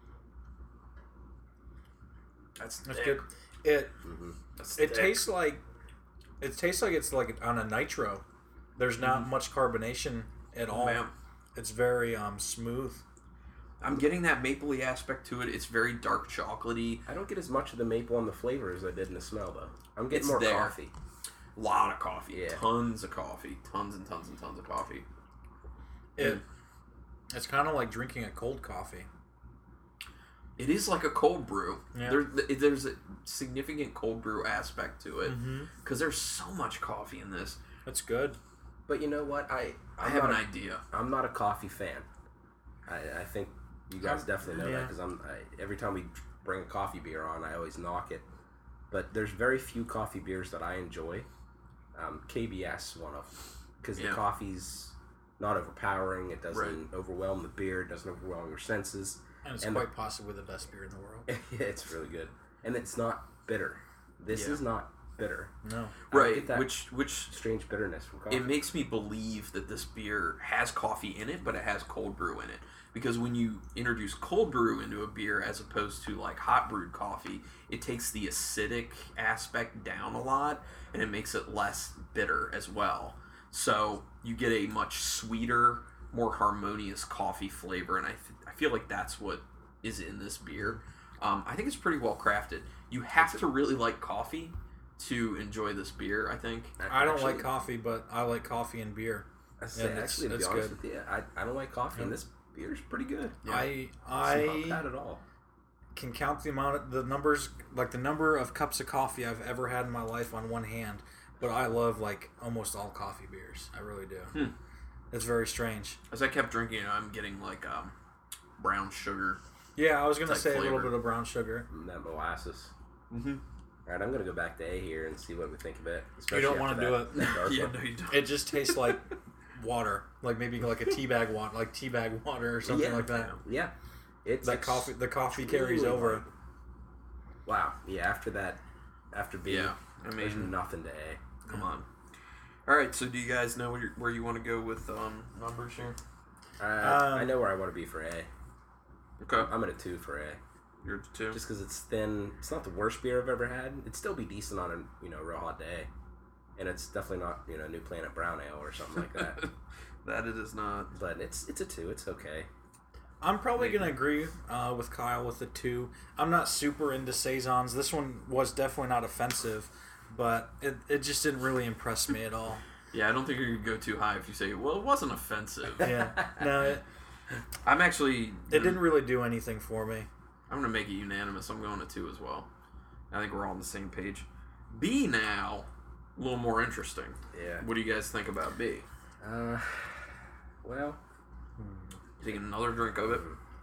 [SPEAKER 1] That's
[SPEAKER 2] good. It tastes like it's like on a nitro. There's not much carbonation at all.
[SPEAKER 1] Man.
[SPEAKER 2] It's very smooth.
[SPEAKER 1] I'm getting that mapley aspect to it. It's very dark chocolatey.
[SPEAKER 3] I don't get as much of the maple on the flavor as I did in the smell, though. I'm getting more coffee.
[SPEAKER 1] A lot of coffee.
[SPEAKER 3] Yeah.
[SPEAKER 1] Tons of coffee. Tons and tons and tons of coffee.
[SPEAKER 2] It's kind of like drinking a cold coffee.
[SPEAKER 1] It is like a cold brew.
[SPEAKER 2] Yeah.
[SPEAKER 1] There's a significant cold brew aspect to it because there's so much coffee in this.
[SPEAKER 2] That's good.
[SPEAKER 3] But you know what? I
[SPEAKER 1] have an idea.
[SPEAKER 3] I'm not a coffee fan. I think you guys definitely know that because every time we bring a coffee beer on, I always knock it. But there's very few coffee beers that I enjoy. KBS one of them because the coffee's not overpowering. It doesn't overwhelm the beer. It doesn't overwhelm your senses.
[SPEAKER 2] And it's quite possibly the best beer in the world.
[SPEAKER 3] Yeah, it's really good, and it's not bitter. This is not bitter.
[SPEAKER 2] No,
[SPEAKER 1] right? Which
[SPEAKER 3] strange bitterness from coffee.
[SPEAKER 1] It makes me believe that this beer has coffee in it, but it has cold brew in it. Because when you introduce cold brew into a beer as opposed to like hot brewed coffee, it takes the acidic aspect down a lot, and it makes it less bitter as well. So you get a much sweeter, more harmonious coffee flavor, and I feel like that's what is in this beer. I think it's pretty well crafted. You have to really like coffee to enjoy this beer, I think.
[SPEAKER 2] I don't like coffee, but I like coffee and beer.
[SPEAKER 3] Actually, to be honest with you, I don't like coffee, and this beer's pretty good.
[SPEAKER 2] Yeah.
[SPEAKER 3] It's not bad at all.
[SPEAKER 2] Can count the number of cups of coffee I've ever had in my life on one hand, but I love like almost all coffee beers. I really do. It's very strange.
[SPEAKER 1] As I kept drinking it, I'm getting like brown sugar.
[SPEAKER 2] Yeah, I was gonna say flavor. A little bit of brown sugar.
[SPEAKER 3] And that molasses.
[SPEAKER 1] Mm-hmm.
[SPEAKER 3] All right, I'm gonna go back to A here and see what we think of it.
[SPEAKER 2] You don't want to do it.
[SPEAKER 1] Yeah, no, you don't.
[SPEAKER 2] It just tastes like water, like maybe like a teabag water or something like that.
[SPEAKER 3] Yeah, it's
[SPEAKER 2] coffee. The coffee carries over.
[SPEAKER 3] Wow. Yeah. After B, there's nothing to A.
[SPEAKER 1] Come on. All right. So, do you guys know where you want to go with numbers here?
[SPEAKER 3] I know where I want to be for A.
[SPEAKER 1] Okay.
[SPEAKER 3] I'm at a 2 for A.
[SPEAKER 1] You're at 2.
[SPEAKER 3] Just because it's thin. It's not the worst beer I've ever had. It'd still be decent on a real hot day. And it's definitely not New Planet Brown Ale or something like that.
[SPEAKER 1] That it is not.
[SPEAKER 3] But it's a 2. It's okay.
[SPEAKER 2] I'm probably going to agree with Kyle with the 2. I'm not super into Saisons. This one was definitely not offensive, but it just didn't really impress me at all.
[SPEAKER 1] Yeah, I don't think you're going to go too high if you say, well, it wasn't offensive.
[SPEAKER 2] Yeah. No,
[SPEAKER 1] I'm actually...
[SPEAKER 2] It didn't really do anything for me.
[SPEAKER 1] I'm going to make it unanimous. I'm going to 2 as well. I think we're all on the same page. B now, a little more interesting.
[SPEAKER 3] Yeah.
[SPEAKER 1] What do you guys think about B?
[SPEAKER 3] Well...
[SPEAKER 1] Taking another drink of it.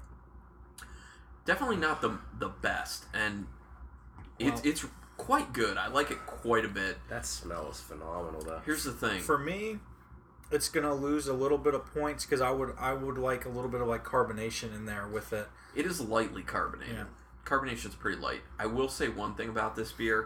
[SPEAKER 1] Definitely not the best, and it's quite good. I like it quite a bit.
[SPEAKER 3] That smell is phenomenal, though.
[SPEAKER 1] Here's the thing.
[SPEAKER 2] For me, it's gonna lose a little bit of points because I would like a little bit of like carbonation in there with it.
[SPEAKER 1] It is lightly carbonated.
[SPEAKER 2] Yeah.
[SPEAKER 1] Carbonation's pretty light. I will say one thing about this beer.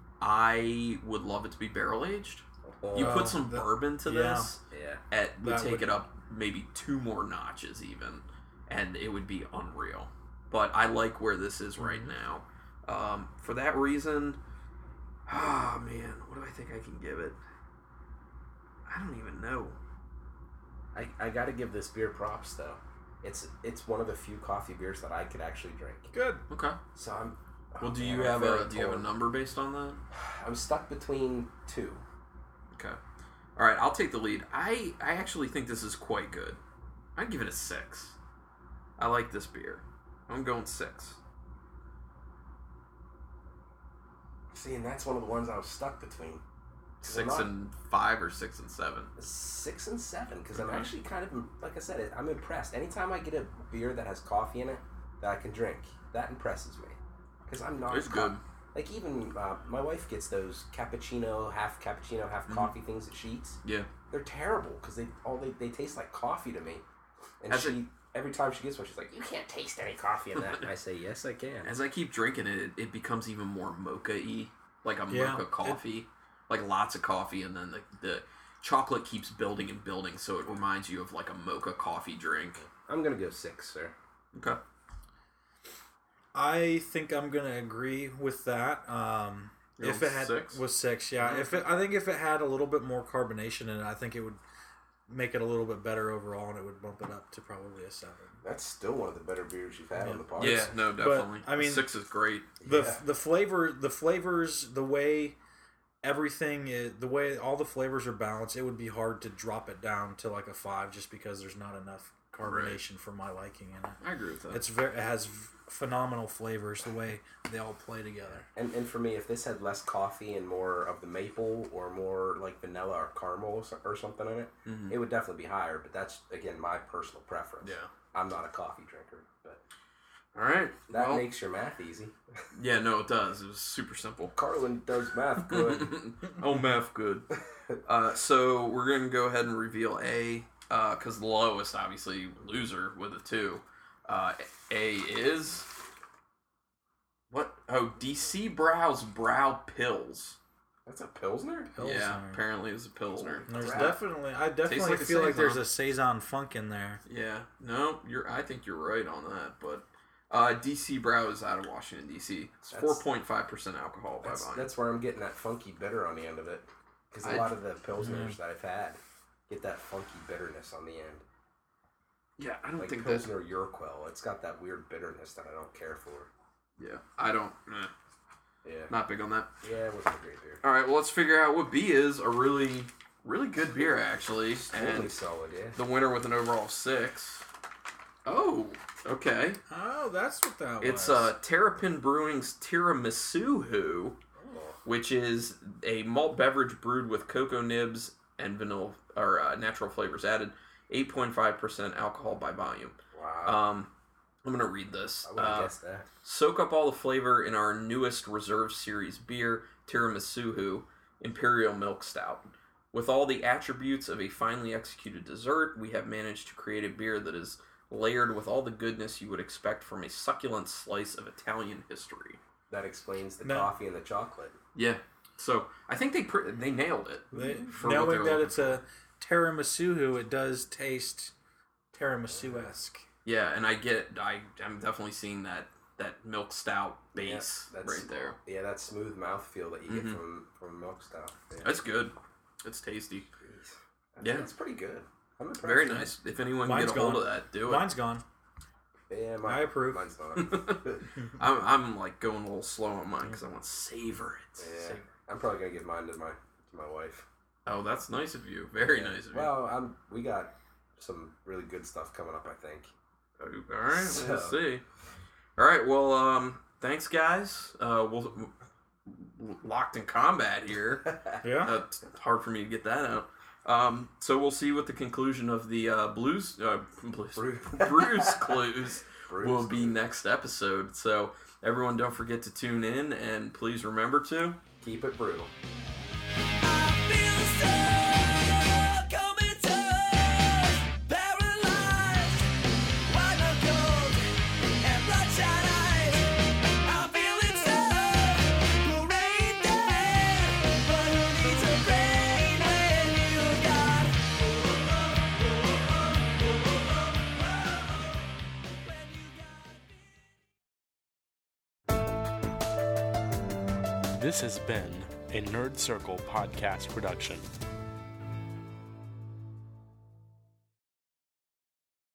[SPEAKER 1] I would love it to be barrel aged. You put some bourbon to this.
[SPEAKER 3] Yeah.
[SPEAKER 1] It would take it up maybe 2 more notches even, and it would be unreal. But I like where this is right now. For that reason, Oh, man. What do I think I can give it? I don't even know.
[SPEAKER 3] I got to give this beer props, though. It's one of the few coffee beers that I could actually drink.
[SPEAKER 2] Good.
[SPEAKER 1] Okay.
[SPEAKER 3] So I'm...
[SPEAKER 1] Well, do you have a number based on that?
[SPEAKER 3] I'm stuck between 2.
[SPEAKER 1] Okay. All right, I'll take the lead. I actually think this is quite good. I'd give it a 6. I like this beer. I'm going 6.
[SPEAKER 3] See, and that's one of the ones I was stuck between.
[SPEAKER 1] 6 and 5 or 6 and 7?
[SPEAKER 3] 6 and 7, because I'm actually kind of, like I said, I'm impressed. Anytime I get a beer that has coffee in it that I can drink, that impresses me. Because I'm not...
[SPEAKER 1] It's good.
[SPEAKER 3] Like, even my wife gets those cappuccino, half coffee things at Sheetz.
[SPEAKER 1] Yeah.
[SPEAKER 3] They're terrible, because they taste like coffee to me. And every time she gets one, she's like, you can't taste any coffee in that. And I say, yes, I can.
[SPEAKER 1] As I keep drinking it, it becomes even more mocha-y. Like a mocha coffee. Like lots of coffee, and then the chocolate keeps building and building, so it reminds you of like a mocha coffee drink.
[SPEAKER 3] I'm going to go 6, sir.
[SPEAKER 1] Okay.
[SPEAKER 2] I think I'm going to agree with that. If it had
[SPEAKER 1] 6?
[SPEAKER 2] Was 6, yeah. I think if it had a little bit more carbonation in it, I think it would make it a little bit better overall, and it would bump it up to probably a 7.
[SPEAKER 3] That's still one of the better beers you've had on the podcast.
[SPEAKER 1] Yeah, no, definitely.
[SPEAKER 2] But, I mean,
[SPEAKER 1] 6 is great.
[SPEAKER 2] The flavors, the way everything is, the way all the flavors are balanced, it would be hard to drop it down to like a 5 just because there's not enough carbonation for my liking in it.
[SPEAKER 1] I agree with that.
[SPEAKER 2] It has phenomenal flavors the way they all play together.
[SPEAKER 3] And for me, if this had less coffee and more of the maple or more like vanilla or caramel or something in it, it would definitely be higher. But that's, again, my personal preference.
[SPEAKER 1] Yeah.
[SPEAKER 3] I'm not a coffee drinker, but
[SPEAKER 1] all right.
[SPEAKER 3] That makes your math easy.
[SPEAKER 1] Yeah, no, it does. It was super simple.
[SPEAKER 3] Carlin does math good.
[SPEAKER 1] Oh, math good. So we're going to go ahead and reveal A, because the lowest, obviously, loser with a 2. A is... What? Oh, DC Brau's Brow Pills.
[SPEAKER 3] That's a Pilsner?
[SPEAKER 1] Yeah, apparently it's a Pilsner.
[SPEAKER 2] I definitely
[SPEAKER 1] like
[SPEAKER 2] feel like there's a Saison funk in there.
[SPEAKER 1] Yeah, no, I think you're right on that, but DC Brau is out of Washington, D.C. It's 4.5% alcohol by volume.
[SPEAKER 3] That's where I'm getting that funky bitter on the end of it. Because a lot of the Pilsners that I've had get that funky bitterness on the end.
[SPEAKER 1] Yeah, I don't think
[SPEAKER 3] Pilsner Urquell. It's got that weird bitterness that I don't care for.
[SPEAKER 1] Yeah, I don't...
[SPEAKER 3] Yeah.
[SPEAKER 1] Not big on that.
[SPEAKER 3] Yeah, it wasn't a great beer.
[SPEAKER 1] All right, well, let's figure out what B is. A really, really good beer, actually.
[SPEAKER 3] Really solid, yeah.
[SPEAKER 1] The winner with an overall 6. Oh, okay.
[SPEAKER 2] Oh, that's what that was.
[SPEAKER 1] It's Terrapin Brewing's Tiramisu, which is a malt beverage brewed with cocoa nibs and vanilla or natural flavors added. 8.5% alcohol by volume.
[SPEAKER 3] Wow.
[SPEAKER 1] I'm going to read this.
[SPEAKER 3] I would have guessed that.
[SPEAKER 1] Soak up all the flavor in our newest Reserve Series beer, Tiramisu Imperial Milk Stout. With all the attributes of a finely executed dessert, we have managed to create a beer that is layered with all the goodness you would expect from a succulent slice of Italian history.
[SPEAKER 3] That explains the coffee and the chocolate.
[SPEAKER 1] Yeah. So, I think they nailed it.
[SPEAKER 2] Knowing that it's a tiramisu, it does taste tiramisu-esque.
[SPEAKER 1] Yeah, and I'm definitely seeing that milk stout base right there.
[SPEAKER 3] Yeah, that smooth mouthfeel that you get from milk stout. Yeah.
[SPEAKER 1] That's good. It's tasty.
[SPEAKER 3] It's pretty good. I'm impressed.
[SPEAKER 1] Very nice. If anyone can get a hold of that, do it.
[SPEAKER 2] Mine's gone.
[SPEAKER 3] Yeah,
[SPEAKER 2] I approve.
[SPEAKER 3] Mine's not.
[SPEAKER 1] I'm like going a little slow on mine because I want to savor it.
[SPEAKER 3] Yeah, I'm probably gonna give mine to my wife.
[SPEAKER 1] Oh, that's nice of you. Very nice of you.
[SPEAKER 3] Well, we got some really good stuff coming up, I think.
[SPEAKER 1] All right, we'll see. All right, well, thanks, guys. We'll locked in combat here.
[SPEAKER 2] Yeah,
[SPEAKER 1] it's hard for me to get that out. So we'll see what the conclusion of the Brews Clues will be next episode. So everyone, don't forget to tune in, and please remember to
[SPEAKER 3] keep it brutal.
[SPEAKER 4] This has been a Nerd Circle podcast production.